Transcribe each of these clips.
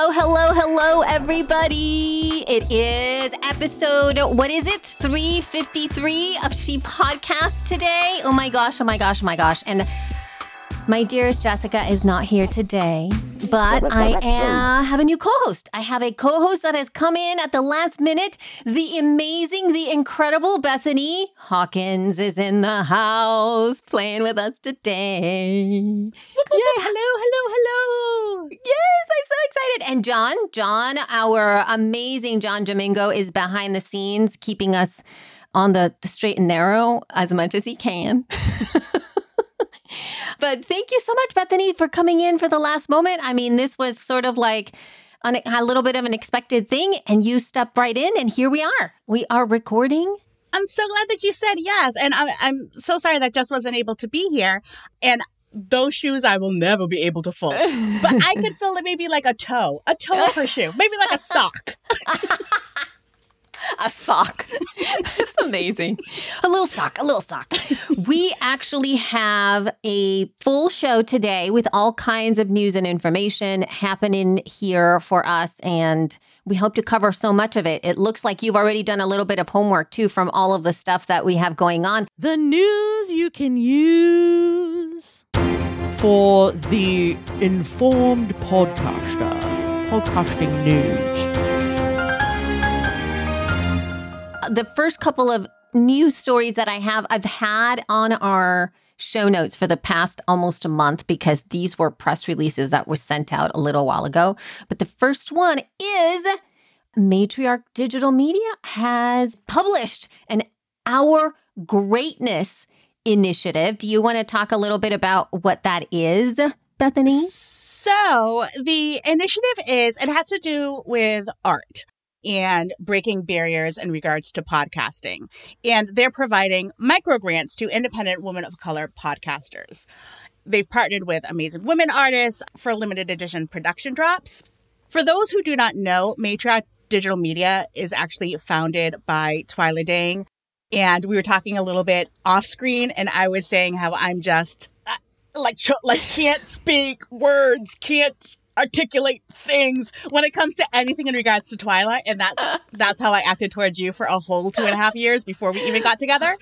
Hello, everybody. It is episode, 353 of She Podcast today. Oh my gosh. And my dearest Jessica is not here today, but I have a new co-host. I have a co-host that has come in at the last minute. The amazing, the incredible Bethany Hawkins is in the house playing with us today. Hello. Yes, I'm so excited. And John, our amazing John Domingo is behind the scenes, keeping us on the straight and narrow as much as he can. But thank you so much, Bethany, for coming in for the last moment. I mean, this was sort of like a little bit of an expected thing, and you stepped right in, and here we are. We are recording. I'm so glad that you said yes. And I'm so sorry that Jess wasn't able to be here. And those shoes I will never be able to fold. But I could fill it maybe like a toe of her shoe, maybe like a sock. A sock. That's amazing. A little sock. We actually have a full show today with all kinds of news and information happening here for us, and we hope to cover so much of it. It looks like you've already done a little bit of homework, too, from all of the stuff that we have going on. The news you can use for the informed podcaster. Podcasting news. The first couple of news stories that I've had on our show notes for the past almost a month, because these were press releases that were sent out a little while ago. But the first one is Matriarch Digital Media has published an Our Greatness initiative. Do you want to talk a little bit about what that is, Bethany? So the initiative it has to do with art and breaking barriers in regards to podcasting. And they're providing micro grants to independent women of color podcasters. They've partnered with amazing women artists for limited edition production drops. For those who do not know, Matriarch Digital Media is actually founded by Twyla Dang. And we were talking a little bit off screen, and I was saying how I'm just can't speak words, can't articulate things when it comes to anything in regards to Twyla, and that's how I acted towards you for a whole 2.5 years before we even got together.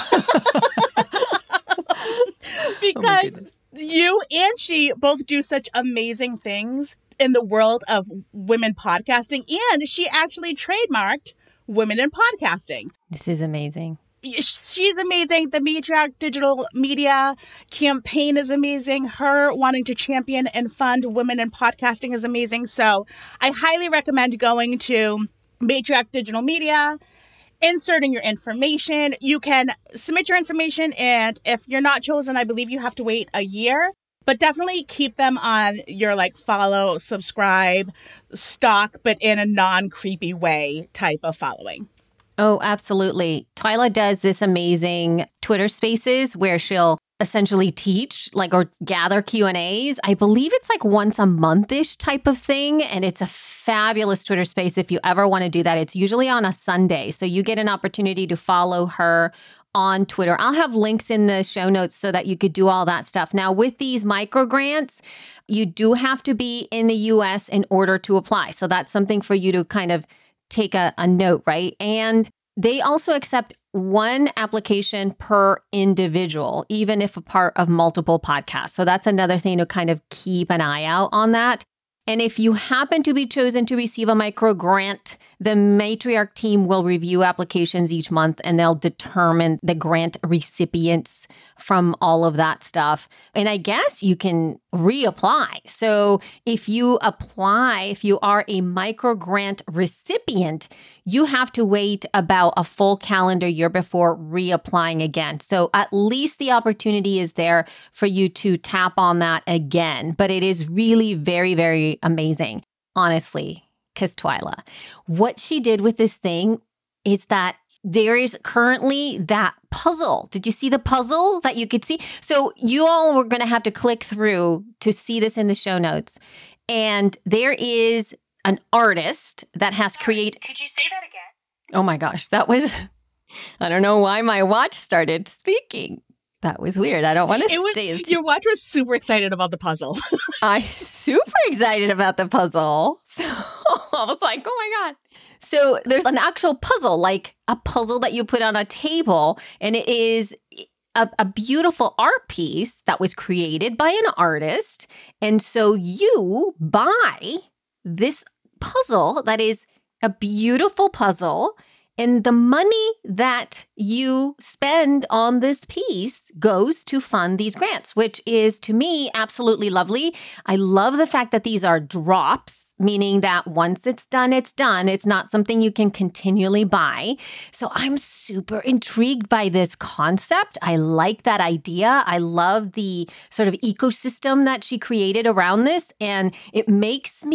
Because you and she both do such amazing things in the world of women podcasting, and she actually trademarked women in podcasting. This is amazing. She's amazing. The Matriarch Digital Media campaign is amazing. Her wanting to champion and fund women in podcasting is amazing. So I highly recommend going to Matriarch Digital Media, inserting your information. You can submit your information, and if you're not chosen, I believe you have to wait a year. But definitely keep them on your follow, subscribe, stalk, but in a non-creepy way type of following. Oh, absolutely. Twyla does this amazing Twitter Spaces where she'll essentially teach or gather Q&As. I believe it's once a month-ish type of thing. And it's a fabulous Twitter Space if you ever want to do that. It's usually on a Sunday. So you get an opportunity to follow her on Twitter. I'll have links in the show notes so that you could do all that stuff. Now, with these micro grants, you do have to be in the U.S. in order to apply. So that's something for you to kind of take a note, right? And they also accept one application per individual, even if a part of multiple podcasts. So that's another thing to kind of keep an eye out on that. And if you happen to be chosen to receive a micro grant, the Matriarch team will review applications each month, and they'll determine the grant recipients from all of that stuff. And I guess you can reapply. So if you apply, if you are a micro grant recipient, you have to wait about a full calendar year before reapplying again. So at least the opportunity is there for you to tap on that again. But it is really very, very amazing, honestly, because Twyla, what she did with this thing is that there is currently that puzzle. Did you see the puzzle that you could see? So you all were going to have to click through to see this in the show notes. And there is an artist that has created... Could you say that again? Oh my gosh, that was... I don't know why my watch started speaking. That was weird. I don't want to stay. Your watch was super excited about the puzzle. I'm super excited about the puzzle. So I was like, oh my God. So there's an actual puzzle, like a puzzle that you put on a table, and it is a beautiful art piece that was created by an artist. And so you buy this puzzle that is a beautiful puzzle, and the money that you spend on this piece goes to fund these grants, which is, to me, absolutely lovely. I love the fact that these are drops, meaning that once it's done, it's done. It's not something you can continually buy. So I'm super intrigued by this concept. I like that idea. I love the sort of ecosystem that she created around this. And it makes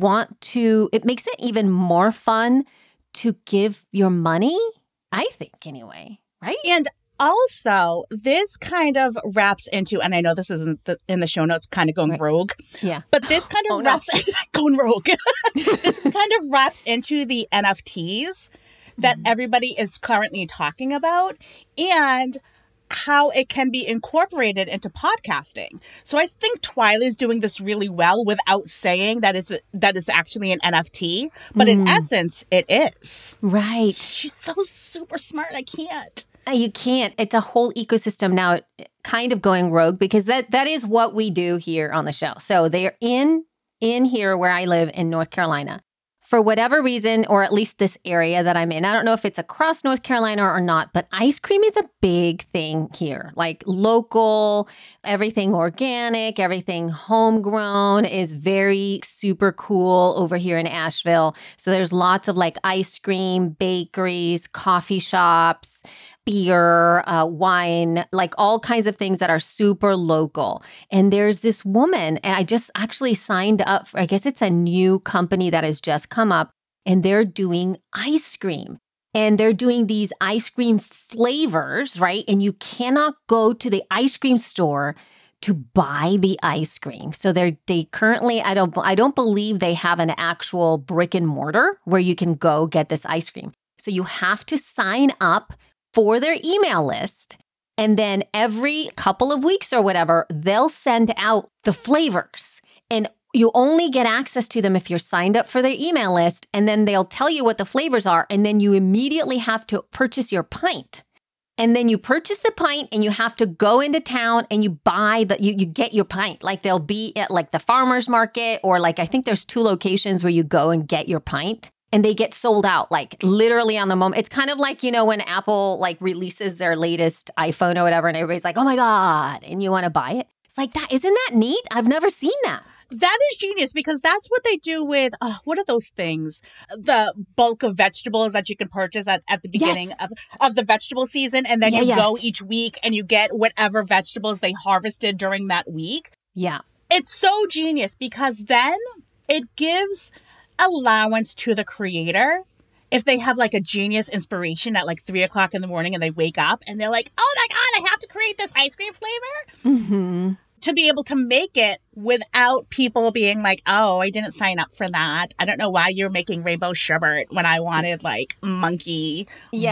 it makes it even more fun to give your money, I think, anyway, right? And also, this kind of wraps into, and I know this isn't in the show notes, kind of going rogue. Yeah. But this kind of going rogue. This kind of wraps into the NFTs that everybody is currently talking about, and how it can be incorporated into podcasting. So I think Twyla is doing this really well without saying that it's actually an NFT, but in essence, it is. Right. She's so super smart. I can't. You can't. It's a whole ecosystem now, kind of going rogue, because that is what we do here on the show. So they're in here where I live in North Carolina. For whatever reason, or at least this area that I'm in, I don't know if it's across North Carolina or not, but ice cream is a big thing here. Like local, everything organic, everything homegrown is very super cool over here in Asheville. So there's lots of like ice cream, bakeries, coffee shops, beer, wine, like all kinds of things that are super local. And there's this woman, and I just actually signed up for, I guess it's a new company that has just come up, and they're doing ice cream. And they're doing these ice cream flavors, right? And you cannot go to the ice cream store to buy the ice cream. So they currently, I don't believe they have an actual brick and mortar where you can go get this ice cream. So you have to sign up for their email list. And then every couple of weeks or whatever, they'll send out the flavors. And you only get access to them if you're signed up for their email list. And then they'll tell you what the flavors are. And then you immediately have to purchase your pint. And then you purchase the pint and you have to go into town and you buy you get your pint. Like they'll be at like the farmer's market, or like I think there's 2 locations where you go and get your pint. And they get sold out, like literally on the moment. It's kind of like, when Apple like releases their latest iPhone or whatever, and everybody's like, oh my God, and you want to buy it. It's like that. Isn't that neat? I've never seen that. That is genius, because that's what they do with, what are those things? The bulk of vegetables that you can purchase at the beginning of the vegetable season. And then you go each week and you get whatever vegetables they harvested during that week. Yeah. It's so genius, because then it gives allowance to the creator if they have like a genius inspiration at like 3 o'clock in the morning and they wake up and they're like, oh my God, I have to create this ice cream flavor. To be able to make it without people being like, oh, I didn't sign up for that. I don't know why you're making rainbow sherbet when I wanted like monkey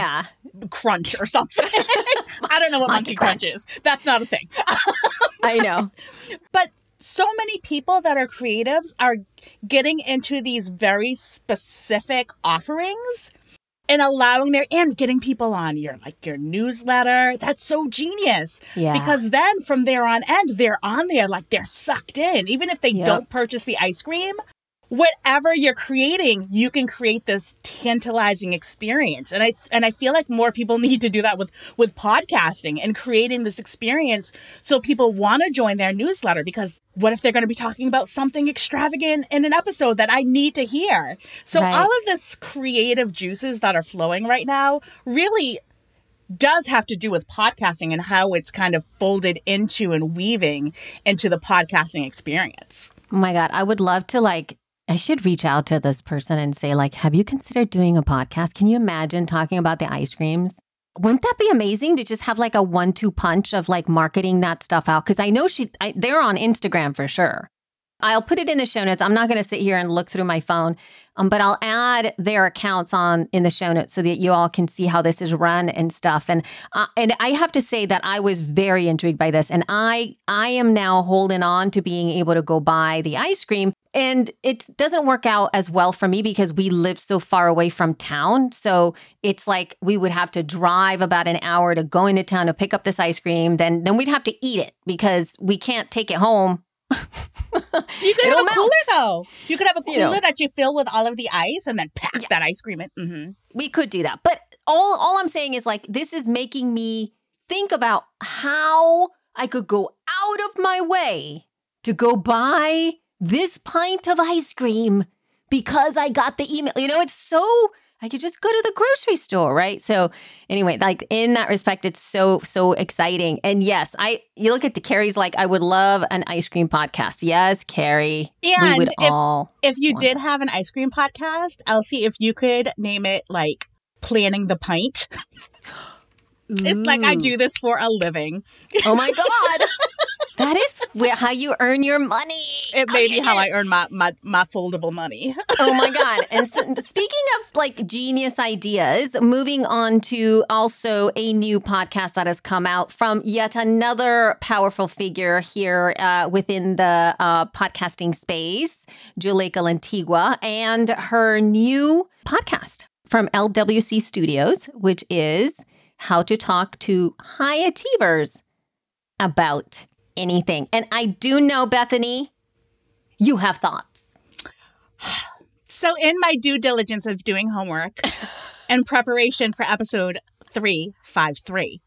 crunch or something. I don't know what monkey crunch is. That's not a thing. I know. But so many people that are creatives are getting into these very specific offerings and and getting people on your newsletter. That's so genius. Yeah. Because then from there on end, they're on there, like they're sucked in. Even if they don't purchase the ice cream, whatever you're creating, you can create this tantalizing experience. And I feel like more people need to do that with podcasting and creating this experience so people want to join their newsletter, because what if they're going to be talking about something extravagant in an episode that I need to hear? So all of this creative juices that are flowing right now really does have to do with podcasting and how it's kind of folded into and weaving into the podcasting experience. Oh my God, I would love to I should reach out to this person and say, have you considered doing a podcast? Can you imagine talking about the ice creams? Wouldn't that be amazing to just have a 1-2 punch of marketing that stuff out? Because I know they're on Instagram for sure. I'll put it in the show notes. I'm not going to sit here and look through my phone, but I'll add their accounts in the show notes so that you all can see how this is run and stuff. And I have to say that I was very intrigued by this, and I am now holding on to being able to go buy the ice cream. And it doesn't work out as well for me because we live so far away from town. So it's like we would have to drive about an hour to go into town to pick up this ice cream. Then we'd have to eat it because we can't take it home. You could have a cooler, though. You could have a cooler that you fill with all of the ice and then pack that ice cream in. Mm-hmm. We could do that. But all I'm saying is, like, this is making me think about how I could go out of my way to go buy this pint of ice cream because I got the email. You know, it's so... I could just go to the grocery store, right? So anyway, like in that respect, it's so exciting. And yes, you look at the Carrie's like, I would love an ice cream podcast. Yes, Carrie. And we would if you did have an ice cream podcast, Elsie, if you could name it like Planning the Pint. It's like I do this for a living. Oh my God. That is how you earn your money. It may be how I earn my foldable money. Oh my God. And so, speaking of like genius ideas, moving on to also a new podcast that has come out from yet another powerful figure here within the podcasting space, Juleyka Lantigua, and her new podcast from LWC Studios, which is How to Talk to High Achievers About Anything. And I do know, Bethany, you have thoughts. So in my due diligence of doing homework and preparation for episode 353,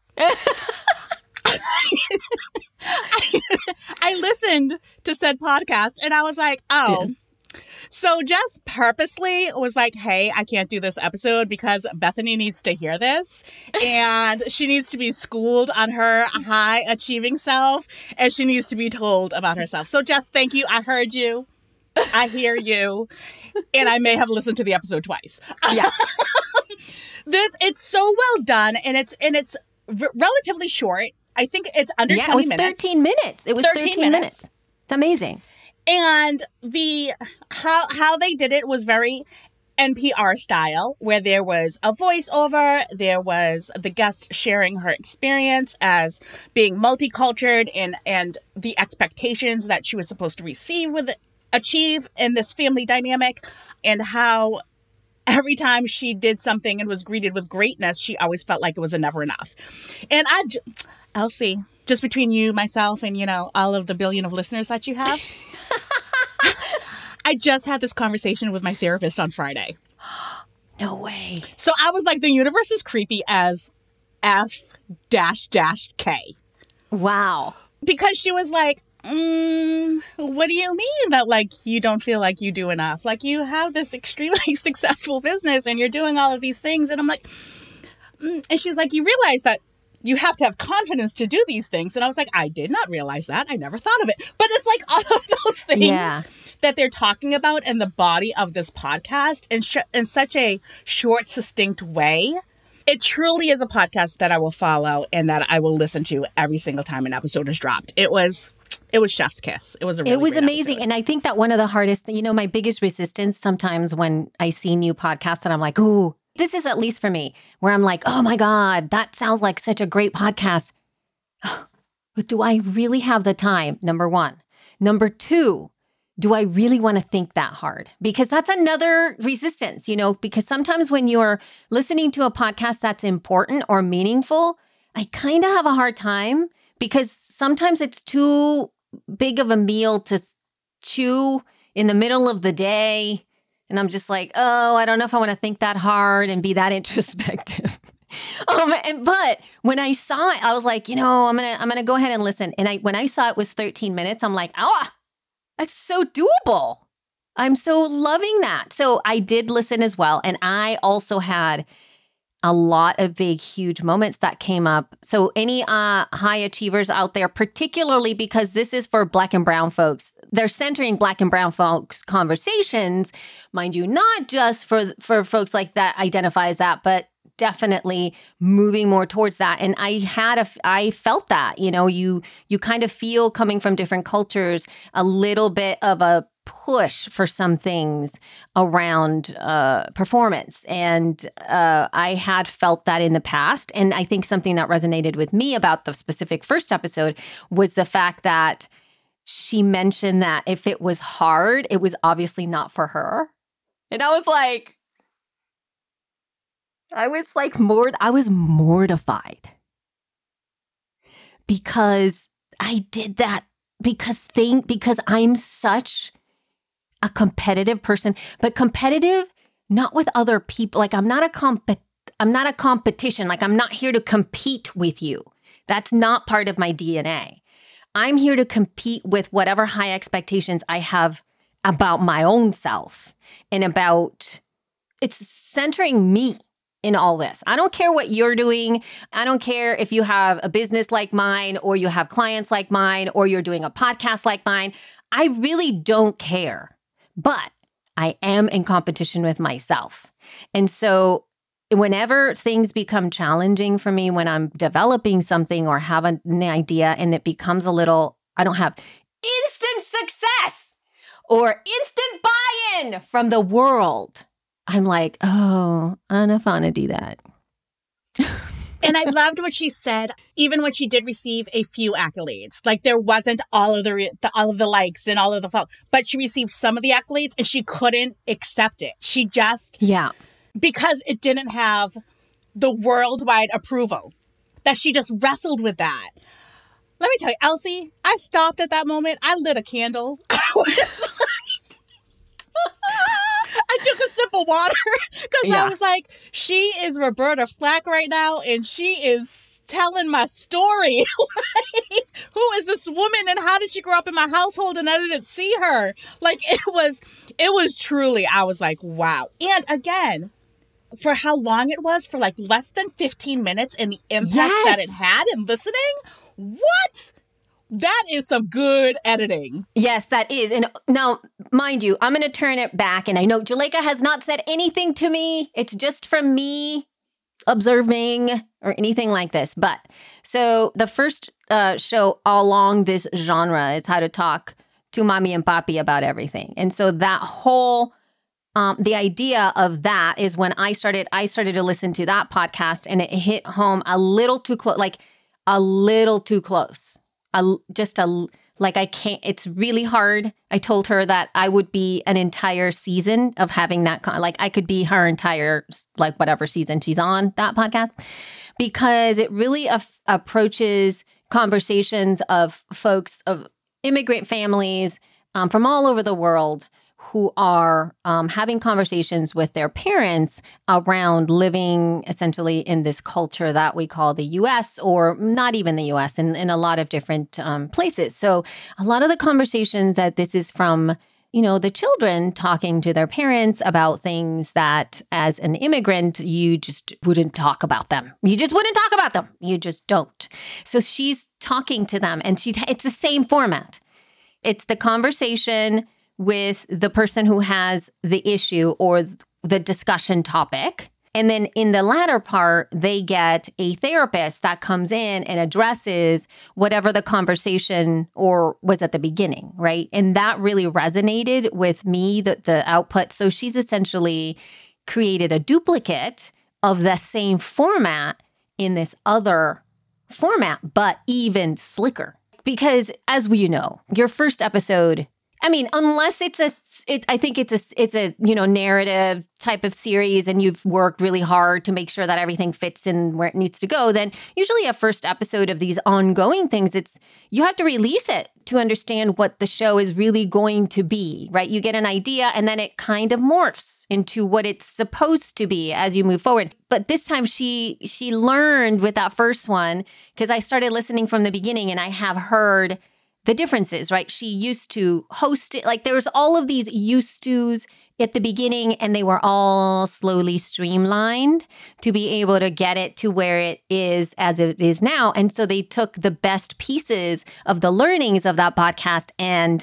I listened to said podcast and I was like, oh, yes. So just purposely was like, hey, I can't do this episode because Bethany needs to hear this and she needs to be schooled on her high achieving self and she needs to be told about herself. So just thank you. I heard you. I hear you. And I may have listened to the episode twice. Yeah. It's so well done and it's relatively short. I think it's under 20 minutes. It was 13 minutes. It was 13 minutes. It's amazing. And how they did it was very NPR style, where there was a voiceover, there was the guest sharing her experience as being multicultural and the expectations that she was supposed to achieve in this family dynamic, and how every time she did something and was greeted with greatness, she always felt like it was never enough. And Elsie, just between you, myself, and, you know, all of the billion of listeners that you have, I just had this conversation with my therapist on Friday. No way. So I was like, the universe is creepy as F-K. Wow. Because she was like, what do you mean that, like, you don't feel like you do enough? Like, you have this extremely successful business and you're doing all of these things. And I'm like, and she's like, you realize that you have to have confidence to do these things. And I was like, I did not realize that. I never thought of it. But it's like all of those things that they're talking about in the body of this podcast in such a short, succinct way. It truly is a podcast that I will follow and that I will listen to every single time an episode is dropped. It was chef's kiss. It was a really great amazing. episode. And I think that one of the hardest, my biggest resistance sometimes when I see new podcasts and I'm like, ooh, this is at least for me, where I'm like, oh my God, that sounds like such a great podcast. But do I really have the time? Number one. Number two, do I really want to think that hard? Because that's another resistance, because sometimes when you're listening to a podcast that's important or meaningful, I kind of have a hard time because sometimes it's too big of a meal to chew in the middle of the day. And I'm just like, oh, I don't know if I want to think that hard and be that introspective. But when I saw it, I was like, I'm gonna go ahead and listen. And when I saw it was 13 minutes, I'm like, that's so doable. I'm so loving that. So I did listen as well. And I also had a lot of big, huge moments that came up. So any high achievers out there, particularly because this is for Black and brown folks, they're centering Black and brown folks conversations, mind you, not just for folks like that identify as that, but definitely moving more towards that. And I felt that, you kind of feel, coming from different cultures, a little bit of a push for some things around performance. And I had felt that in the past. And I think something that resonated with me about the specific first episode was the fact that she mentioned that if it was hard, it was obviously not for her. And I was mortified because I did that because I'm such a competitive person, but competitive not with other people. Like I'm not a competition. Like I'm not here to compete with you. That's not part of my DNA. I'm here to compete with whatever high expectations I have about my own self and about it's centering me in all this. I don't care what you're doing. I don't care if you have a business like mine or you have clients like mine or you're doing a podcast like mine. I really don't care, but I am in competition with myself. And so whenever things become challenging for me, when I'm developing something or have an idea and it becomes a little, I don't have instant success or instant buy-in from the world, I'm like, oh, I don't know if I want to do that. And I loved what she said, even when she did receive a few accolades. Like there wasn't all of the likes and all of the but she received some of the accolades and she couldn't accept it. She just because it didn't have the worldwide approval, that she just wrestled with that. Let me tell you, Elsie, I stopped at that moment. I lit a candle. I took a sip of water because I was like, she is Roberta Flack right now, and she is telling my story. Like, who is this woman, and how did she grow up in my household, and I didn't see her? Like, it was truly, I was like, wow. And again, for how long it was, for like less than 15 minutes, and the impact that it had in listening, what? That is some good editing. Yes, that is. And now, mind you, I'm going to turn it back. And I know Juleka has not said anything to me. It's just from me observing or anything like this. But so the first show along this genre is how to talk to mommy and papi about everything. And so that whole, the idea of that is when I started to listen to that podcast, and it hit home a little too close, I can't, it's really hard. I told her that I would be an entire season of having that, I could be her entire, whatever season she's on that podcast, because it really approaches conversations of folks, of immigrant families from all over the world who are having conversations with their parents around living essentially in this culture that we call the U.S., or not even the U.S., in a lot of different places. So a lot of the conversations that this is from, the children talking to their parents about things that as an immigrant, you just wouldn't talk about them. You just wouldn't talk about them. You just don't. So she's talking to them, and it's the same format. It's the conversation with the person who has the issue or the discussion topic. And then in the latter part, they get a therapist that comes in and addresses whatever the conversation or was at the beginning, right? And that really resonated with me, the output. So she's essentially created a duplicate of the same format in this other format, but even slicker. Because as we know, your first episode, unless I think it's a narrative type of series, and you've worked really hard to make sure that everything fits in where it needs to go, then usually a first episode of these ongoing things, you have to release it to understand what the show is really going to be, right? You get an idea, and then it kind of morphs into what it's supposed to be as you move forward. But this time she learned with that first one, because I started listening from the beginning, and I have heard the differences, right? She used to host it. There was all of these used tos at the beginning, and they were all slowly streamlined to be able to get it to where it is as it is now. And so they took the best pieces of the learnings of that podcast and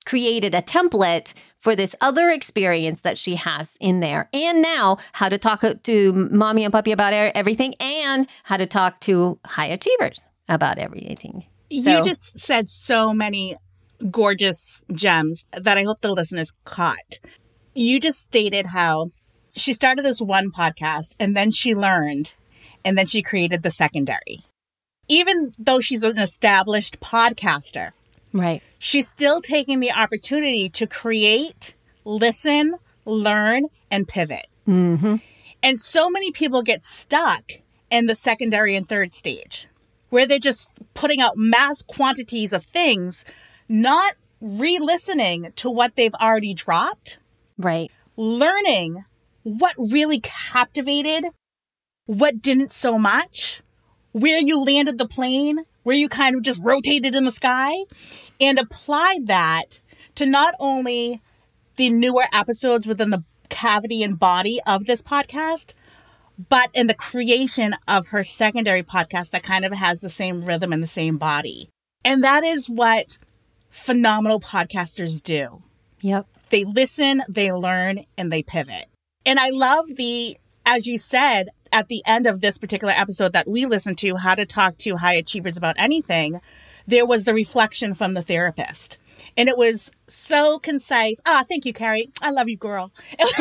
created a template for this other experience that she has in there. And now how to talk to mommy and puppy about everything and how to talk to high achievers about everything. You just said so many gorgeous gems that I hope the listeners caught. You just stated how she started this one podcast and then she learned and then she created the secondary. Even though she's an established podcaster, right, she's still taking the opportunity to create, listen, learn, and pivot. Mm-hmm. And so many people get stuck in the secondary and third stage, where they're just putting out mass quantities of things, not re-listening to what they've already dropped. Right. Learning what really captivated, what didn't so much, where you landed the plane, where you kind of just rotated in the sky, and applied that to not only the newer episodes within the cavity and body of this podcast, but in the creation of her secondary podcast that kind of has the same rhythm and the same body. And that is what phenomenal podcasters do. Yep. They listen, they learn, and they pivot. And I love as you said, at the end of this particular episode that we listened to, How to Talk to High Achievers About Anything, there was the reflection from the therapist. And it was so concise. Thank you, Carrie. I love you, girl.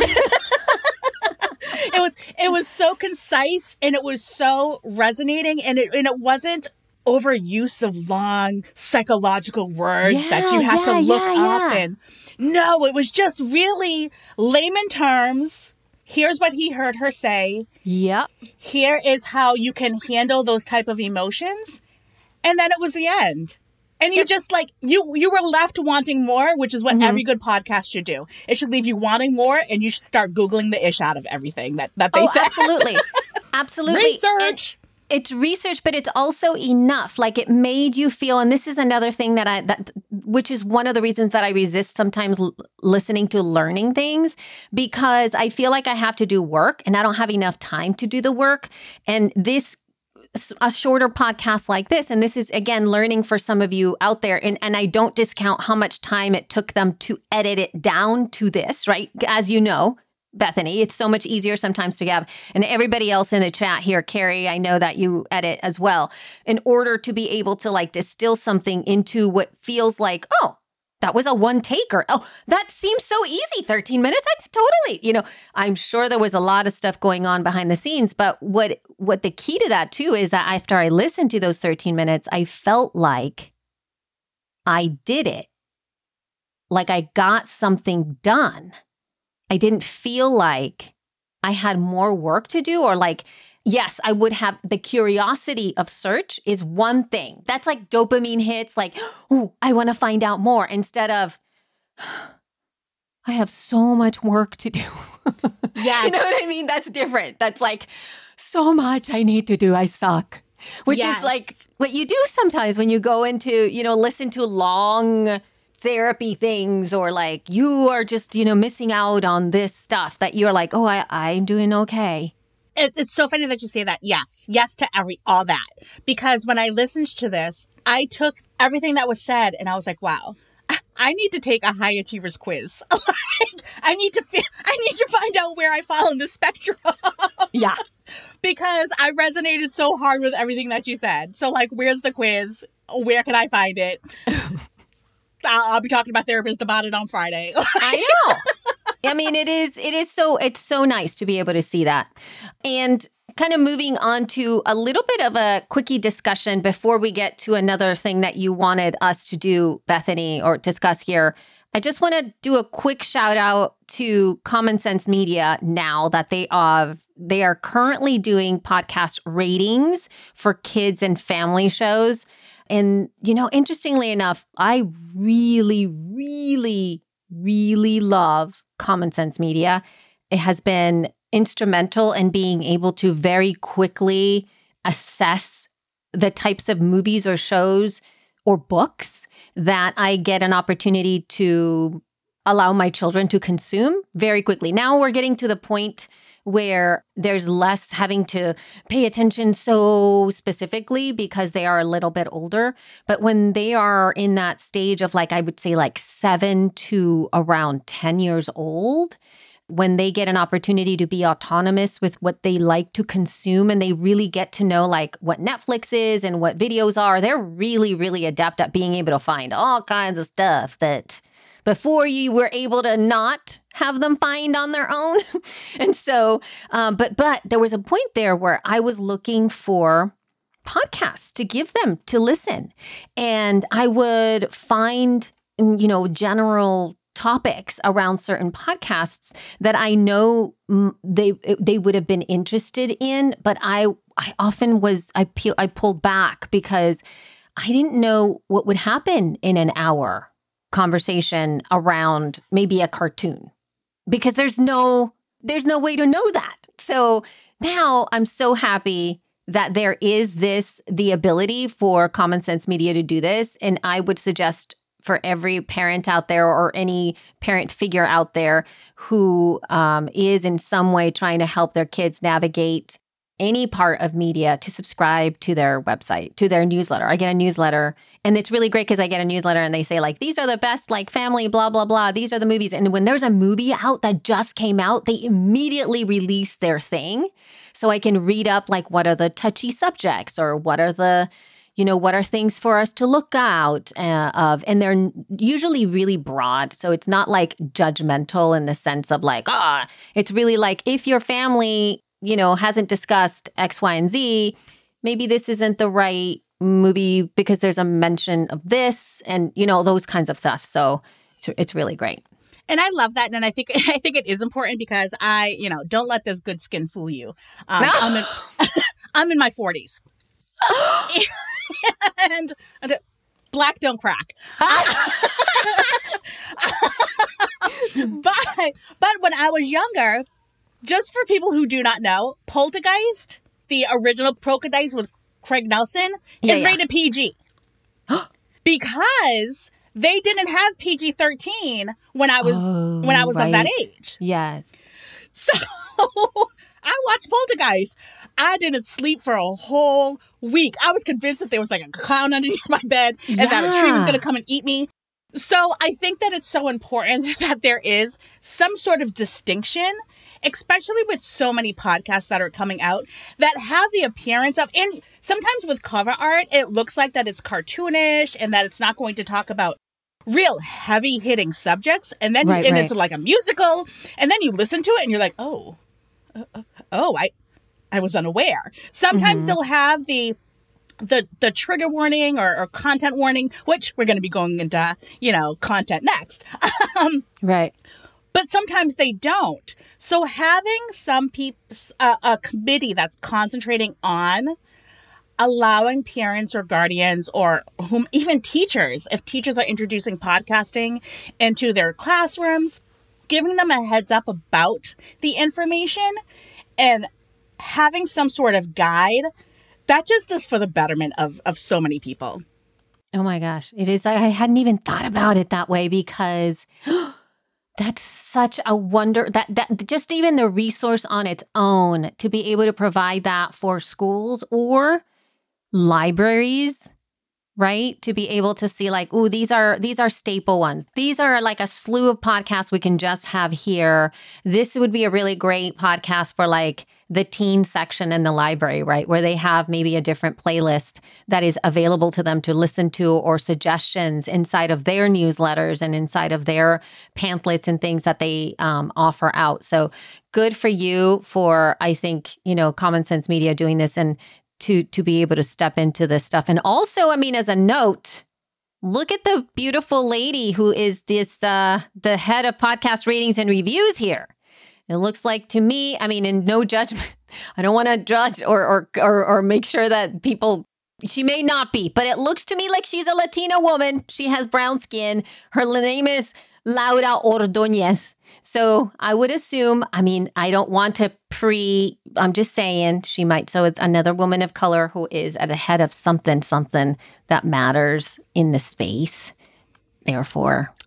It was so concise and it was so resonating, and it wasn't overuse of long psychological words that you had to look up. And no, it was just really layman terms. Here's what he heard her say. Yep. Here is how you can handle those type of emotions. And then it was the end. And you just you were left wanting more, which is what every good podcast should do. It should leave you wanting more, and you should start Googling the ish out of everything that they say. Absolutely. Absolutely. Research. It's research, but it's also enough. Like, it made you feel, and this is another thing which is one of the reasons that I resist sometimes listening to learning things, because I feel like I have to do work and I don't have enough time to do the work. And a shorter podcast like this, and this is, again, learning for some of you out there, and I don't discount how much time it took them to edit it down to this, right? As you know, Bethany, it's so much easier sometimes to have, and everybody else in the chat here, Carrie, I know that you edit as well, in order to be able to distill something into what feels like, oh, that was a one taker. Oh, that seems so easy. 13 minutes. I totally, I'm sure there was a lot of stuff going on behind the scenes, but what the key to that too is that after I listened to those 13 minutes, I felt like I did it. Like I got something done. I didn't feel like I had more work to do, or yes, I would have. The curiosity of search is one thing. That's like dopamine hits, oh, I want to find out more, instead of, I have so much work to do. Yes. You know what I mean? That's different. That's so much I need to do. I suck. Which is what you do sometimes when you go into, listen to long therapy things, or you are just, missing out on this stuff that you're oh, I'm doing okay. It's so funny that you say that. Yes. Yes to all that. Because when I listened to this, I took everything that was said and I was like, wow, I need to take a high achievers quiz. I need to find out where I fall in the spectrum. Yeah. Because I resonated so hard with everything that you said. So where's the quiz? Where can I find it? I'll be talking to my therapist about it on Friday. I know. I mean, it's so nice to be able to see that. And kind of moving on to a little bit of a quickie discussion before we get to another thing that you wanted us to do, Bethany, or discuss here. I just want to do a quick shout out to Common Sense Media now that they are currently doing podcast ratings for kids and family shows. And, interestingly enough, I really, really, really love Common Sense Media. It has been instrumental in being able to very quickly assess the types of movies or shows or books that I get an opportunity to allow my children to consume very quickly. Now we're getting to the point where there's less having to pay attention so specifically because they are a little bit older. But when they are in that stage of like, I would say like 7 to around 10 years old, when they get an opportunity to be autonomous with what they like to consume and they really get to know like what Netflix is and what videos are, they're really, really adept at being able to find all kinds of stuff that before you were able to not have them find on their own. And so, but there was a point there where I was looking for podcasts to give them to listen. And I would find, general topics around certain podcasts that I know they would have been interested in, but I often I pulled back because I didn't know what would happen in an hour conversation around maybe a cartoon, because there's no way to know that. So now I'm so happy that there is the ability for Common Sense Media to do this, and I would suggest for every parent out there or any parent figure out there who is in some way trying to help their kids navigate any part of media to subscribe to their website, to their newsletter. I get a newsletter, and it's really great because I get a newsletter and they say like, these are the best like family, blah, blah, blah. These are the movies. And when there's a movie out that just came out, they immediately release their thing. So I can read up like, what are the touchy subjects, or what are the what are things for us to look out of? And they're usually really broad. So it's not like judgmental in the sense of like, it's really like if your family, hasn't discussed X, Y, and Z, maybe this isn't the right movie because there's a mention of this and, those kinds of stuff. So it's really great. And I love that. And I think it is important because don't let this good skin fool you. I'm in my 40s. and black don't crack. But when I was younger, just for people who do not know, Poltergeist, the original Poltergeist with Craig Nelson, is rated PG. Because they didn't have PG-13 when I was of that age. Yes. So I watched Poltergeist. I didn't sleep for a whole week. I was convinced that there was like a clown underneath my bed and that a tree was going to come and eat me. So I think that it's so important that there is some sort of distinction, especially with so many podcasts that are coming out that have the appearance of, and sometimes with cover art, it looks like that it's cartoonish and that it's not going to talk about real heavy hitting subjects. And then it's like a musical. And then you listen to it and you're like, I was unaware. Sometimes they'll have the trigger warning or content warning, which we're going to be going into, content next. Right. But sometimes they don't. So having some a committee that's concentrating on allowing parents or guardians or even teachers, if teachers are introducing podcasting into their classrooms, giving them a heads up about the information and having some sort of guide, that just is for the betterment of so many people. Oh my gosh. It is. I hadn't even thought about it that way because that's such a wonder that just even the resource on its own to be able to provide that for schools or libraries, right? To be able to see like, ooh, these are staple ones. These are like a slew of podcasts we can just have here. This would be a really great podcast for like the teen section in the library, right? Where they have maybe a different playlist that is available to them to listen to or suggestions inside of their newsletters and inside of their pamphlets and things that they offer out. So good for you for, I think, Common Sense Media doing this and to be able to step into this stuff. And also, I mean, as a note, look at the beautiful lady who is the head of podcast ratings and reviews here. It looks like to me, I mean, in no judgment, I don't want to judge or make sure that people, she may not be, but it looks to me like she's a Latina woman. She has brown skin. Her name is Laura Ordóñez. So I would assume, I mean, I don't want to I'm just saying she might. So it's another woman of color who is at the head of something that matters in the space. Therefore,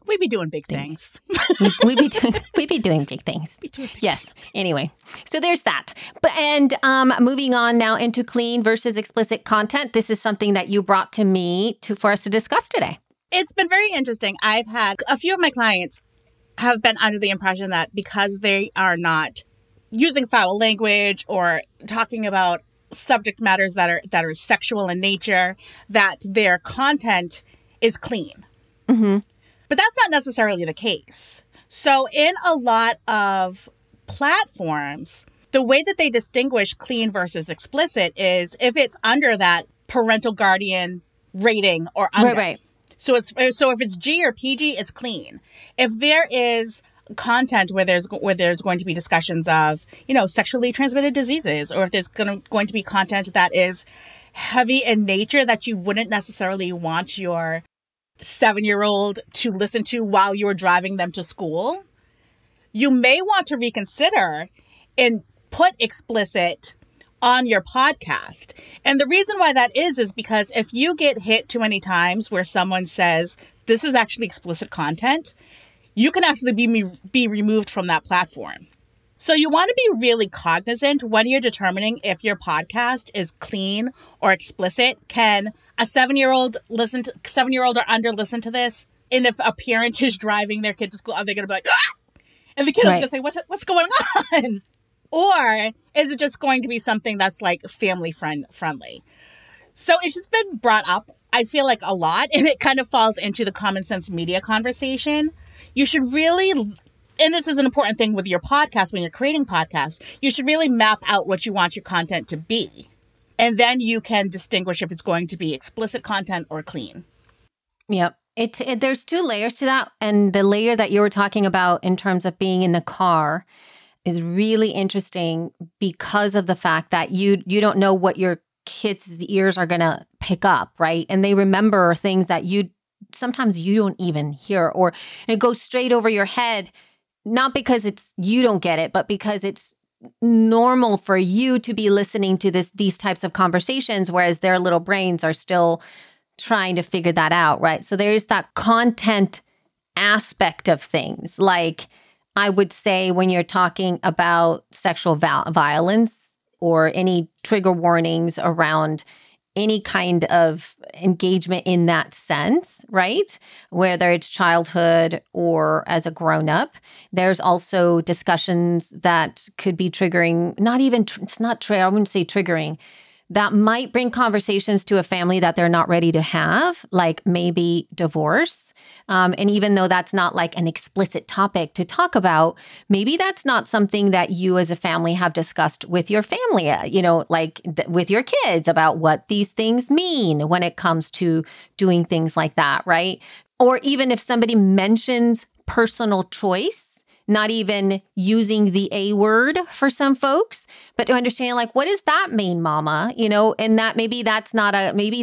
We be doing big things. we be doing big things. Yes. Anyway, so there's that. And moving on now into clean versus explicit content. This is something that you brought to me for us to discuss today. It's been very interesting. I've had a few of my clients have been under the impression that because they are not using foul language or talking about subject matters that are sexual in nature, that their content is clean. Mm-hmm. But that's not necessarily the case. So in a lot of platforms, the way that they distinguish clean versus explicit is if it's under that parental guardian rating or under. Right. So if it's G or PG, it's clean. If there is content where there's going to be discussions of, sexually transmitted diseases, or if there's going to be content that is heavy in nature that you wouldn't necessarily want your 7-year-old to listen to while you're driving them to school, you may want to reconsider and put explicit on your podcast. And the reason why that is because if you get hit too many times where someone says, this is actually explicit content, you can actually be removed from that platform. So you want to be really cognizant when you're determining if your podcast is clean or explicit. Can a 7-year-old or under listen to this? And if a parent is driving their kid to school, are they going to be like, ah! And the kid is going to say, what's going on? Or is it just going to be something that's like family friendly? So it's just been brought up, I feel like, a lot, and it kind of falls into the common sense media conversation. You should really, and this is an important thing with your podcast, when you're creating podcasts, you should really map out what you want your content to be. And then you can distinguish if it's going to be explicit content or clean. Yep. There's 2 layers to that. And the layer that you were talking about in terms of being in the car is really interesting because of the fact that you don't know what your kids' ears are going to pick up, right? And they remember things that sometimes you don't even hear, or it goes straight over your head, not because you don't get it, but because it's normal for you to be listening to these types of conversations, whereas their little brains are still trying to figure that out, right? So there's that content aspect of things. Like I would say when you're talking about sexual violence or any trigger warnings around any kind of engagement in that sense, right? Whether it's childhood or as a grown-up, there's also discussions that could be triggering, I wouldn't say triggering, that might bring conversations to a family that they're not ready to have, like maybe divorce. And even though that's not like an explicit topic to talk about, maybe that's not something that you as a family have discussed with your family, with your kids about what these things mean when it comes to doing things like that, right? Or even if somebody mentions personal choice, not even using the A word for some folks, but to understand like, what does that mean, mama? And that maybe that's not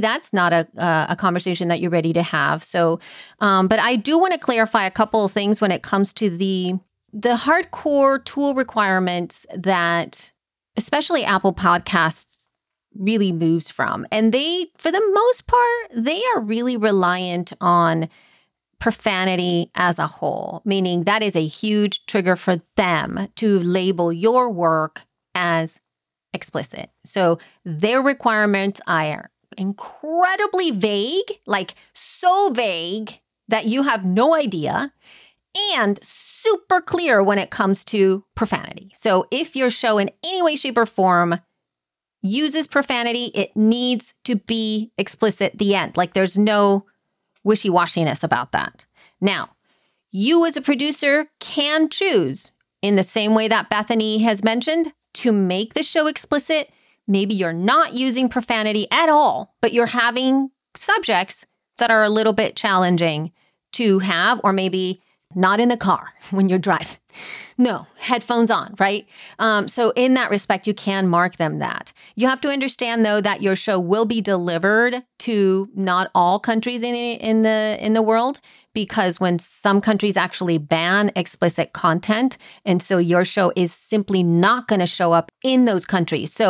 a conversation that you're ready to have. So, but I do want to clarify a couple of things when it comes to the hardcore tool requirements that especially Apple Podcasts really moves from. And they, for the most part, they are really reliant on profanity as a whole, meaning that is a huge trigger for them to label your work as explicit. So their requirements are incredibly vague, like so vague that you have no idea, and super clear when it comes to profanity. So if your show in any way, shape, or form uses profanity, it needs to be explicit, the end. Like there's no wishy-washiness about that. Now, you as a producer can choose, in the same way that Bethany has mentioned, to make the show explicit. Maybe you're not using profanity at all, but you're having subjects that are a little bit challenging to have, or maybe not in the car when you're driving. No, headphones on, right? So in that respect, you can mark them that. You have to understand, though, that your show will be delivered to not all countries in the world, because when some countries actually ban explicit content, and so your show is simply not going to show up in those countries. So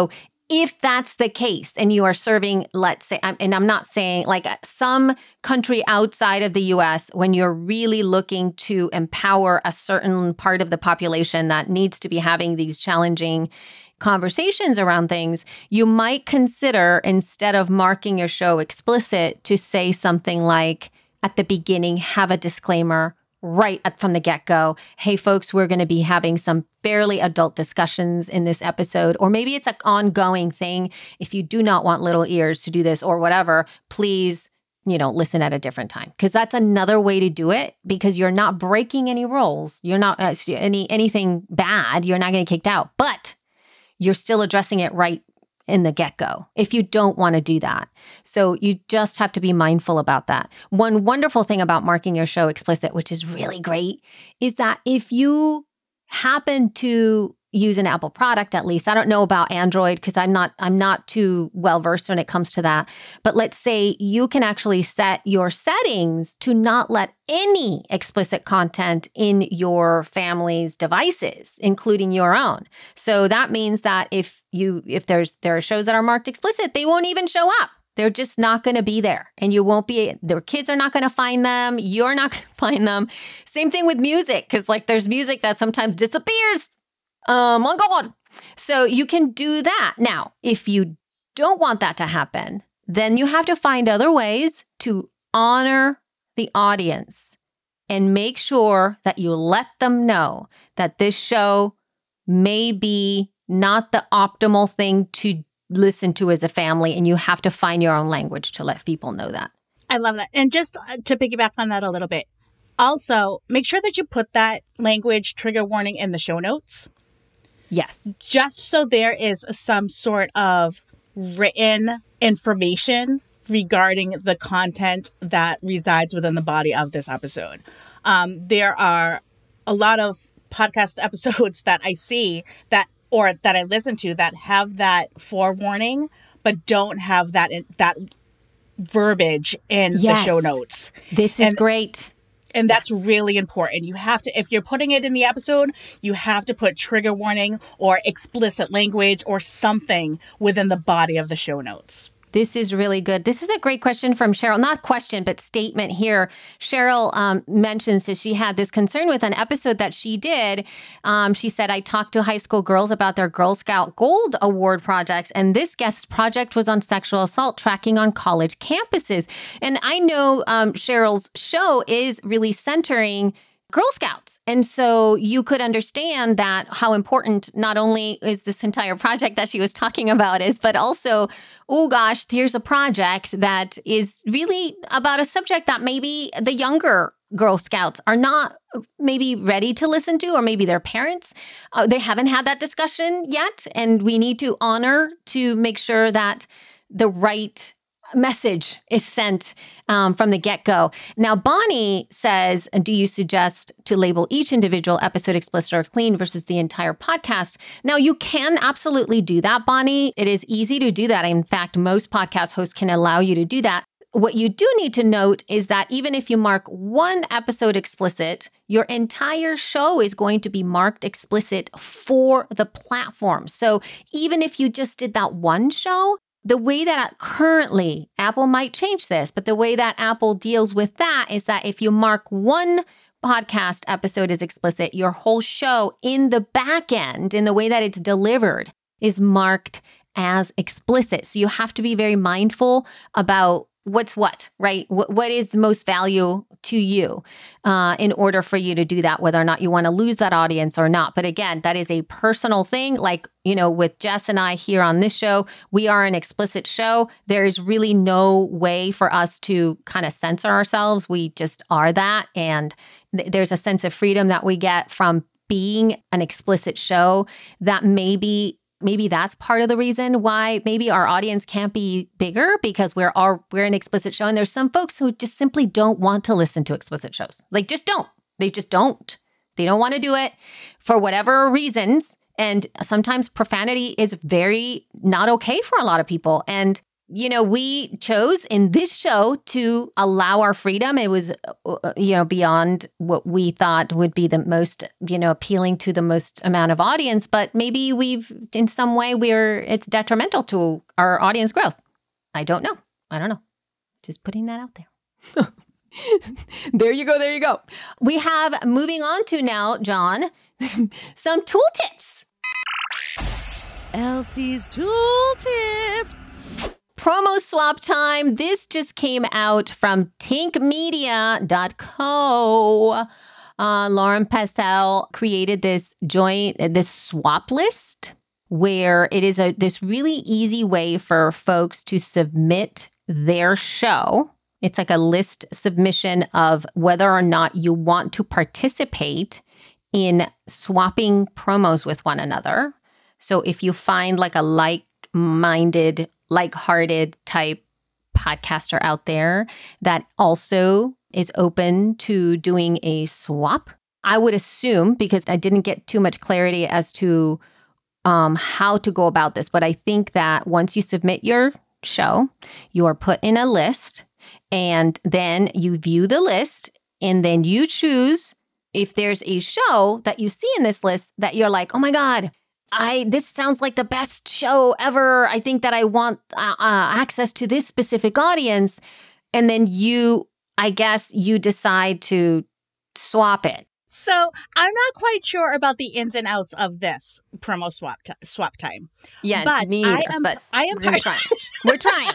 If that's the case and you are serving, let's say, and I'm not saying like some country outside of the US, when you're really looking to empower a certain part of the population that needs to be having these challenging conversations around things, you might consider, instead of marking your show explicit, to say something like, at the beginning, have a disclaimer right from the get-go. Hey, folks, we're going to be having some fairly adult discussions in this episode, or maybe it's an ongoing thing. If you do not want little ears to do this or whatever, please, listen at a different time. Because that's another way to do it, because you're not breaking any rules. You're not anything bad. You're not getting kicked out, but you're still addressing it right in the get-go if you don't want to do that. So you just have to be mindful about that. One wonderful thing about marking your show explicit, which is really great, is that if you happen to use an Apple product, at least, I don't know about Android because I'm not too well versed when it comes to that. But let's say you can actually set your settings to not let any explicit content in your family's devices, including your own. So that means that if there are shows that are marked explicit, they won't even show up. They're just not going to be there, and their kids are not going to find them. You're not going to find them. Same thing with music, because like there's music that sometimes disappears. Oh my God. So you can do that. Now, if you don't want that to happen, then you have to find other ways to honor the audience and make sure that you let them know that this show may be not the optimal thing to listen to as a family, and you have to find your own language to let people know that. I love that. And just to piggyback on that a little bit, also make sure that you put that language trigger warning in the show notes. Yes. Just so there is some sort of written information regarding the content that resides within the body of this episode. There are a lot of podcast episodes that I see that I listen to that have that forewarning, but don't have that verbiage in the show notes. This is great. And that's really important. You have to, if you're putting it in the episode, you have to put trigger warning or explicit language or something within the body of the show notes. This is really good. This is a great question from Cheryl. Not question, but statement here. Cheryl mentions that she had this concern with an episode that she did. She said, I talked to high school girls about their Girl Scout Gold Award projects, and this guest project was on sexual assault tracking on college campuses. And I know Cheryl's show is really centering Girl Scouts. And so you could understand that how important not only is this entire project that she was talking about is, but also, oh gosh, here's a project that is really about a subject that maybe the younger Girl Scouts are not maybe ready to listen to, or maybe their parents, they haven't had that discussion yet. And we need to honor to make sure that the right message is sent from the get-go. Now, Bonnie says, do you suggest to label each individual episode explicit or clean versus the entire podcast? Now, you can absolutely do that, Bonnie. It is easy to do that. In fact, most podcast hosts can allow you to do that. What you do need to note is that even if you mark one episode explicit, your entire show is going to be marked explicit for the platform. So even if you just did that one show, the way that currently, Apple might change this, but the way that Apple deals with that is that if you mark one podcast episode as explicit, your whole show in the back end, in the way that it's delivered, is marked as explicit. So you have to be very mindful about what's what, right? What is the most value to you in order for you to do that, whether or not you want to lose that audience or not. But again, that is a personal thing. Like, with Jess and I here on this show, we are an explicit show. There is really no way for us to kind of censor ourselves. We just are that. And there's a sense of freedom that we get from being an explicit show that maybe that's part of the reason why maybe our audience can't be bigger, because we're an explicit show. And there's some folks who just simply don't want to listen to explicit shows. Like, just don't. They just don't. They don't want to do it for whatever reasons. And sometimes profanity is very not okay for a lot of people. And we chose in this show to allow our freedom. It was, beyond what we thought would be the most, appealing to the most amount of audience. But maybe in some way, it's detrimental to our audience growth. I don't know. Just putting that out there. There you go. We have, moving on to now, John, some tooltips. Elsie's tooltips. Promo swap time. This just came out from tinkmedia.co. Lauren Passell created this swap list where it is this really easy way for folks to submit their show. It's like a list submission of whether or not you want to participate in swapping promos with one another. So if you find like a like-minded, like-hearted type podcaster out there that also is open to doing a swap, I would assume, because I didn't get too much clarity as to how to go about this, but I think that once you submit your show, you are put in a list, and then you view the list, and then you choose if there's a show that you see in this list that you're like, oh my God, this sounds like the best show ever. I think that I want access to this specific audience. And then you decide to swap it. So I'm not quite sure about the ins and outs of this promo swap time. Yeah, but me neither, We're trying.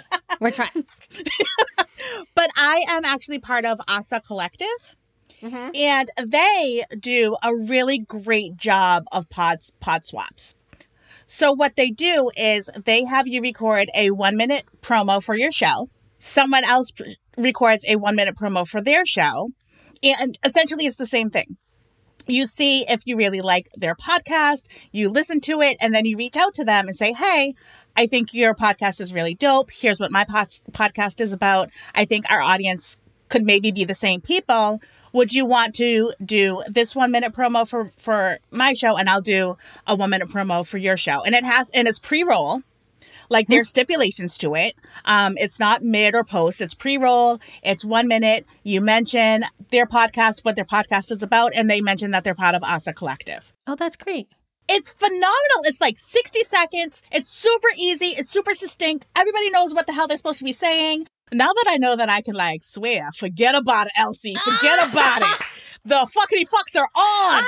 But I am actually part of Asa Collective. Mm-hmm. And they do a really great job of pod swaps. So what they do is they have you record a 1-minute promo for your show. Someone else records a 1-minute promo for their show. And essentially it's the same thing. You see if you really like their podcast, you listen to it, and then you reach out to them and say, hey, I think your podcast is really dope. Here's what my podcast is about. I think our audience could maybe be the same people. Would you want to do this 1-minute promo for my show, and I'll do a 1-minute promo for your show? And it's pre-roll, like there's stipulations to it. It's not mid or post. It's pre-roll. It's 1 minute. You mention their podcast, what their podcast is about, and they mention that they're part of Asa Collective. Oh, that's great. It's phenomenal. It's like 60 seconds. It's super easy. It's super succinct. Everybody knows what the hell they're supposed to be saying. Now that I know that I can swear, forget about it, Elsie. Forget about it. The fuckity fucks are on.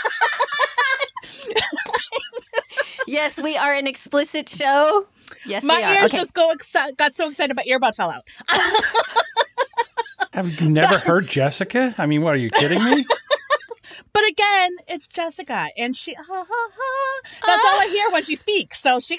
Yes, we are an explicit show. Yes, my we are. ears Okay. just got so excited, my earbud fell out. Have you never heard Jessica? I mean, what, are you kidding me? But again, it's Jessica, and she, that's all I hear when she speaks. So she,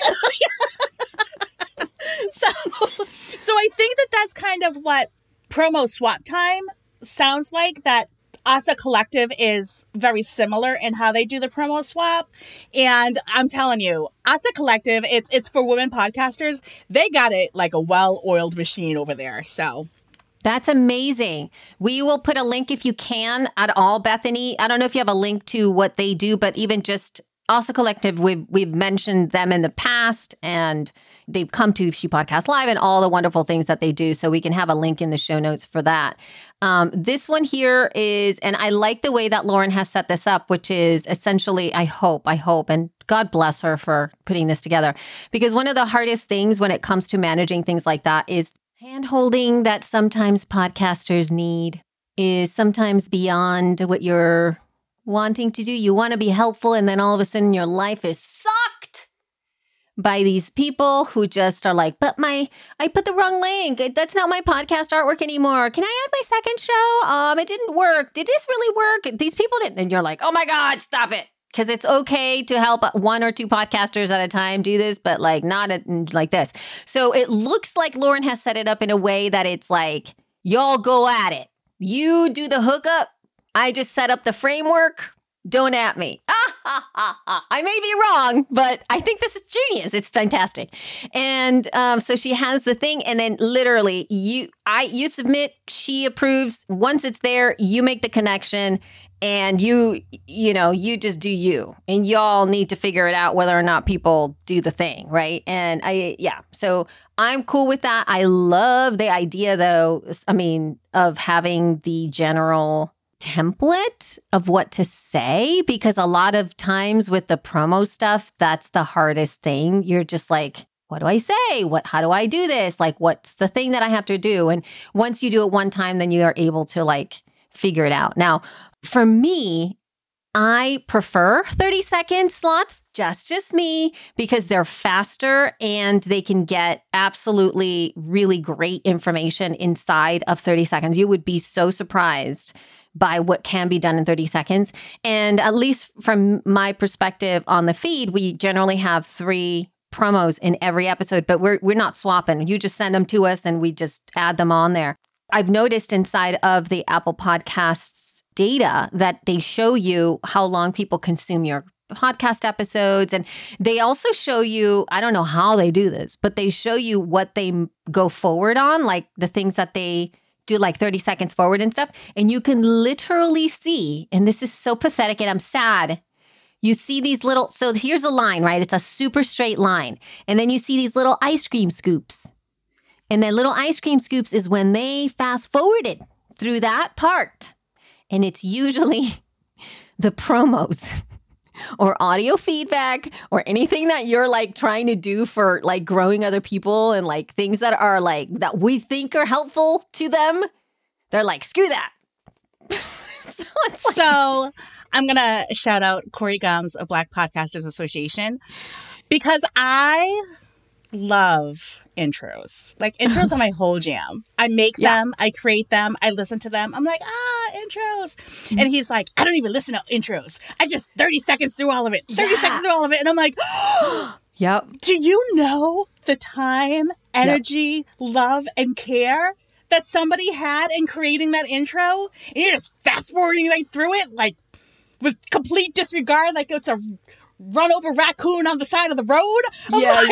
so I think that that's kind of what promo swap time sounds like. That Asa Collective is very similar in how they do the promo swap. And I'm telling you, Asa Collective, it's for women podcasters. They got it like a well-oiled machine over there. So that's amazing. We will put a link if you can at all, Bethany. I don't know if you have a link to what they do, but even just Asa Collective, we've mentioned them in the past, and they've come to She Podcast Live and all the wonderful things that they do. So we can have a link in the show notes for that. This one here is, and I like the way that Lauren has set this up, which is essentially, I hope, and God bless her for putting this together, because one of the hardest things when it comes to managing things like that is hand-holding that sometimes podcasters need is sometimes beyond what you're wanting to do. You want to be helpful, and then all of a sudden your life is sucked by these people who just are like, but I put the wrong link. That's not my podcast artwork anymore. Can I add my second show? It didn't work. Did this really work? These people didn't. And you're like, oh my God, stop it. Because it's okay to help 1 or 2 podcasters at a time do this, but not like this. So it looks like Lauren has set it up in a way that it's like, y'all go at it. You do the hookup. I just set up the framework. Don't at me. I may be wrong, but I think this is genius. It's fantastic. And so she has the thing, and then literally you submit, she approves. Once it's there, you make the connection, and you just do you. And y'all need to figure it out whether or not people do the thing, right? And so I'm cool with that. I love the idea, though, of having the general template of what to say, because a lot of times with the promo stuff, that's the hardest thing. You're just like, what do I say? How do I do this? Like, what's the thing that I have to do? And once you do it one time, then you are able to like figure it out. Now, for me, I prefer 30-second slots, just me, because they're faster and they can get absolutely really great information inside of 30 seconds. You would be so surprised by what can be done in 30 seconds. And at least from my perspective on the feed, we generally have 3 promos in every episode, but we're not swapping. You just send them to us and we just add them on there. I've noticed inside of the Apple Podcasts data that they show you how long people consume your podcast episodes. And they also show you, I don't know how they do this, but they show you what they go forward on, like the things that they do like 30 seconds forward and stuff. And you can literally see, and this is so pathetic and I'm sad. You see these little, so here's the line, right? It's a super straight line. And then you see these little ice cream scoops. And then little ice cream scoops is when they fast forwarded through that part. And it's usually the promos or audio feedback or anything that you're like trying to do for like growing other people and like things that are like that we think are helpful to them. They're like, screw that. So I'm going to shout out Corey Gums of Black Podcasters Association, because I love intros. Like, intros are my whole jam. I make them, I create them, I listen to them. I'm like, intros. And he's like, I don't even listen to intros. I just 30 seconds through all of it. 30 seconds through all of it. And I'm like, yep. Do you know the time, energy, love, and care that somebody had in creating that intro? And you're just fast forwarding right through it, like with complete disregard, like it's a run over raccoon on the side of the road. I'm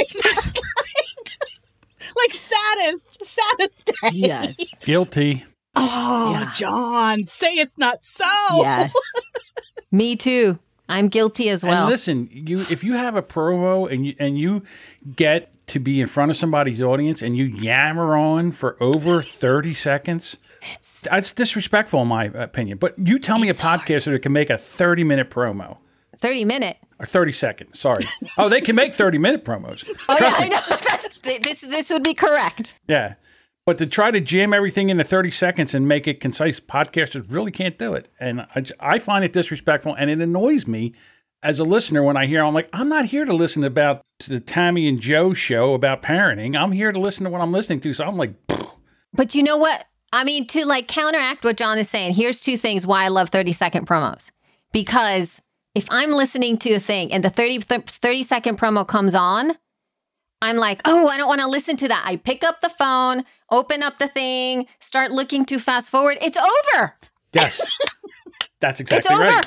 like saddest day. Yes. Guilty. Oh, John, say it's not so. Yes. Me too. I'm guilty as well. And listen, if you have a promo and you get to be in front of somebody's audience and you yammer on for over 30 seconds, that's disrespectful in my opinion. But you tell me a podcaster that can make a 30-minute promo. 30-minute. Or 30 seconds, sorry. Oh, they can make 30-minute promos. Oh, yeah, I know. This would be correct. Yeah. But to try to jam everything into 30 seconds and make it concise, podcasters really can't do it. And I find it disrespectful, and it annoys me as a listener when I hear, I'm like, I'm not here to listen to the Tammy and Joe show about parenting. I'm here to listen to what I'm listening to. So I'm like, pfft. But you know what? I mean, to like counteract what John is saying, here's 2 things why I love 30-second promos. Because if I'm listening to a thing and the 30-second promo comes on, I'm like, oh, I don't want to listen to that. I pick up the phone, open up the thing, start looking to fast forward. It's over. Yes. That's exactly right.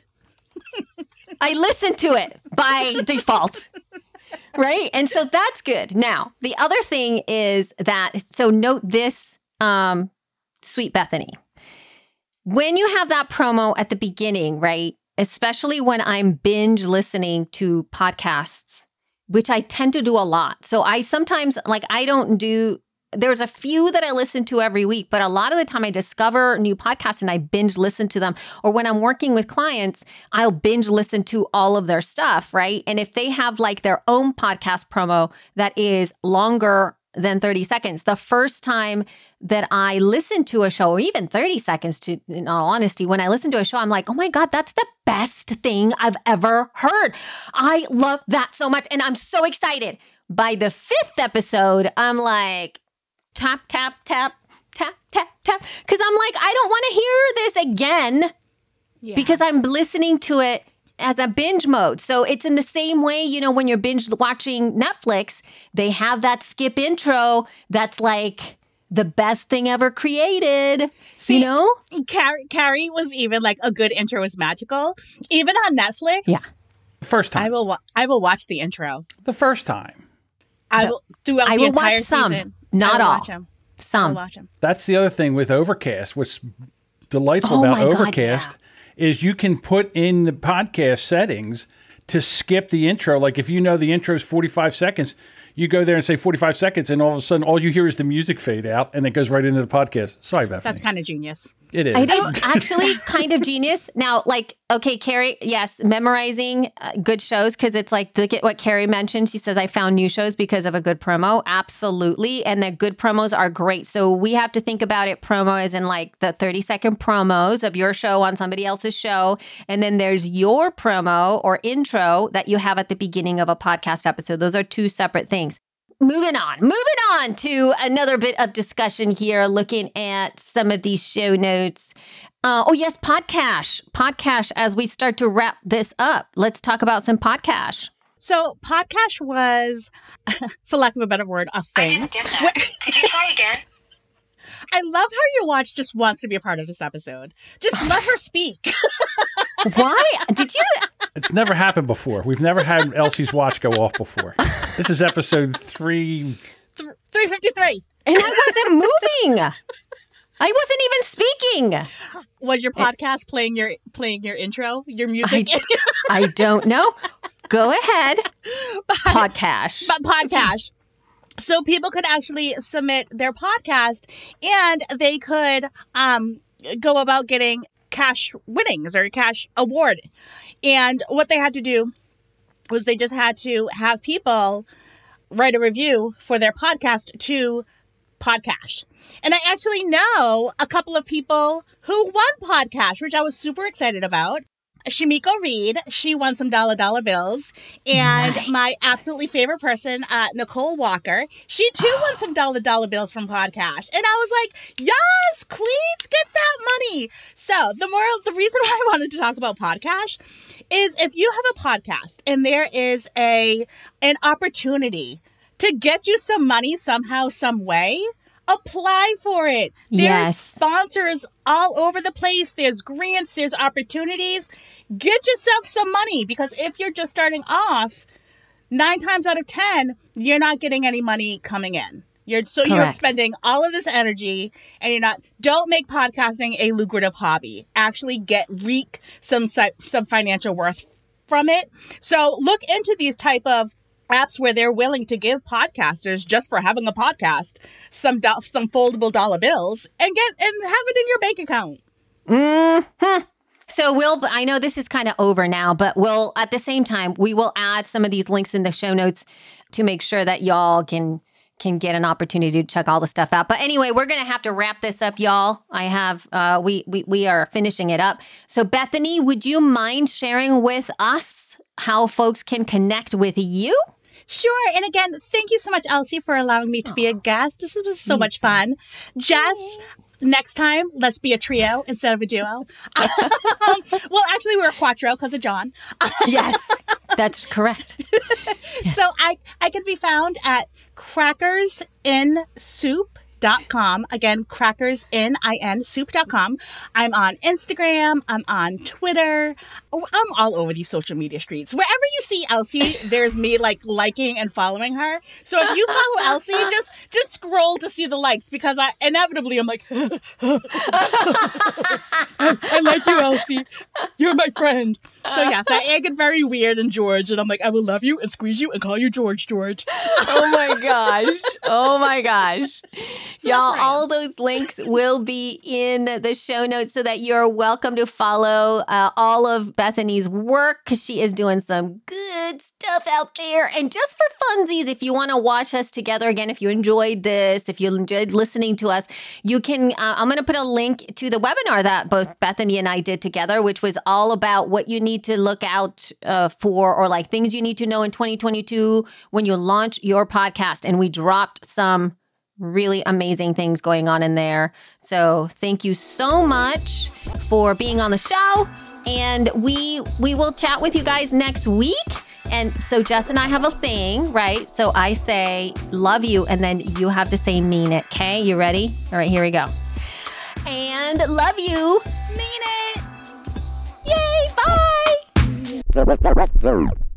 I listen to it by default. Right? And so that's good. Now, the other thing is that, so note this, Sweet Bethany. When you have that promo at the beginning, right? Especially when I'm binge listening to podcasts, which I tend to do a lot. So I sometimes, there's a few that I listen to every week, but a lot of the time I discover new podcasts and I binge listen to them. Or when I'm working with clients, I'll binge listen to all of their stuff, right? And if they have like their own podcast promo that is longer than 30 seconds, the first time that I listen to a show, or even 30 seconds to, in all honesty, when I listen to a show, I'm like, oh my God, that's the best thing I've ever heard. I love that so much. And I'm so excited. By the 5th episode, I'm like, tap, tap, tap, tap, tap, tap. Because I'm like, I don't want to hear this again because I'm listening to it as a binge mode. So it's in the same way, you know, when you're binge watching Netflix, they have that skip intro that's like the best thing ever created. See, you know? Carrie was even like a good intro is magical. Even on Netflix. Yeah. First time. I will watch the intro. The first time. I will throughout the entire watch some, season. not I will all. Watch them. Some. I'll watch them. That's the other thing with Overcast. What's delightful about Overcast is you can put in the podcast settings to skip the intro. Like if you know the intro is 45 seconds, you go there and say 45 seconds, and all of a sudden all you hear is the music fade out, and it goes right into the podcast. Sorry, Bethany. That's kind of genius. It is. It is actually kind of genius. Now, like, okay, Carrie, yes, memorizing good shows, because it's like, look at what Carrie mentioned. She says, I found new shows because of a good promo. Absolutely. And the good promos are great. So we have to think about it, promo as in like the 30-second promos of your show on somebody else's show. And then there's your promo or intro that you have at the beginning of a podcast episode. Those are two separate things. Moving on to another bit of discussion here, looking at some of these show notes. Podcash, as we start to wrap this up. Let's talk about some Podcash. So Podcash was, for lack of a better word, a thing. I didn't get that. Could you try again? I love how your watch just wants to be a part of this episode. Just let her speak. Why? Did you? It's never happened before. We've never had Elsie's watch go off before. This is episode 353. And I wasn't moving. I wasn't even speaking. Was your podcast playing your intro, your music? I don't know. Go ahead. Podcash. Podcast. So people could actually submit their podcast, and they could go about getting cash winnings or cash award. And what they had to do was they just had to have people write a review for their podcast to Podcash. And I actually know a couple of people who won Podcash, which I was super excited about. Shamiko Reed, she won some dollar bills. And nice. My absolutely favorite person, Nicole Walker, she too won some dollar bills from Podcash. And I was like, yes, queens, get that money. So the reason why I wanted to talk about Podcash is if you have a podcast and there is an opportunity to get you some money somehow, some way, apply for it. There's sponsors all over the place. There's grants, there's opportunities. Get yourself some money, because if you're just starting off, 9 times out of 10, you're not getting any money coming in. You're spending all of this energy, and don't make podcasting a lucrative hobby. Actually reap some financial worth from it. So look into these type of apps where they're willing to give podcasters, just for having a podcast, some foldable dollar bills and have it in your bank account. Mm-hmm. So I know this is kind of over now, but at the same time, we will add some of these links in the show notes to make sure that y'all can get an opportunity to check all the stuff out. But anyway, we're going to have to wrap this up, y'all. We are finishing it up. So Bethany, would you mind sharing with us how folks can connect with you? Sure. And again, thank you so much, Elsie, for allowing me to be a guest. This was so much fun. Jess, next time, let's be a trio instead of a duo. Well, actually, we're a quattro because of John. Yes, that's correct. Yes. So I can be found at crackersinsoup.com. Again, crackersinsoup.com. I'm on Instagram. I'm on Twitter. I'm all over these social media streets. Wherever you see Elsie, there's me liking and following her. So if you follow Elsie, just scroll to see the likes, because I'm like, I like you, Elsie. You're my friend. So yes, I get very weird and George, and I'm like, I will love you and squeeze you and call you George. Oh my gosh. So y'all, all those links will be in the show notes so that you're welcome to follow all of Bethany's work, because she is doing some good stuff out there. And just for funsies, if you want to watch us together again, if you enjoyed this, if you enjoyed listening to us, you can, I'm going to put a link to the webinar that both Bethany and I did together, which was all about what you need to look out for, or like things you need to know in 2022 when you launch your podcast. And we dropped some really amazing things going on in there. So thank you so much for being on the show. And we will chat with you guys next week. And so Jess and I have a thing, right? So I say, love you, and then you have to say, mean it, okay? You ready? All right, here we go. And love you. Mean it. Yay, bye.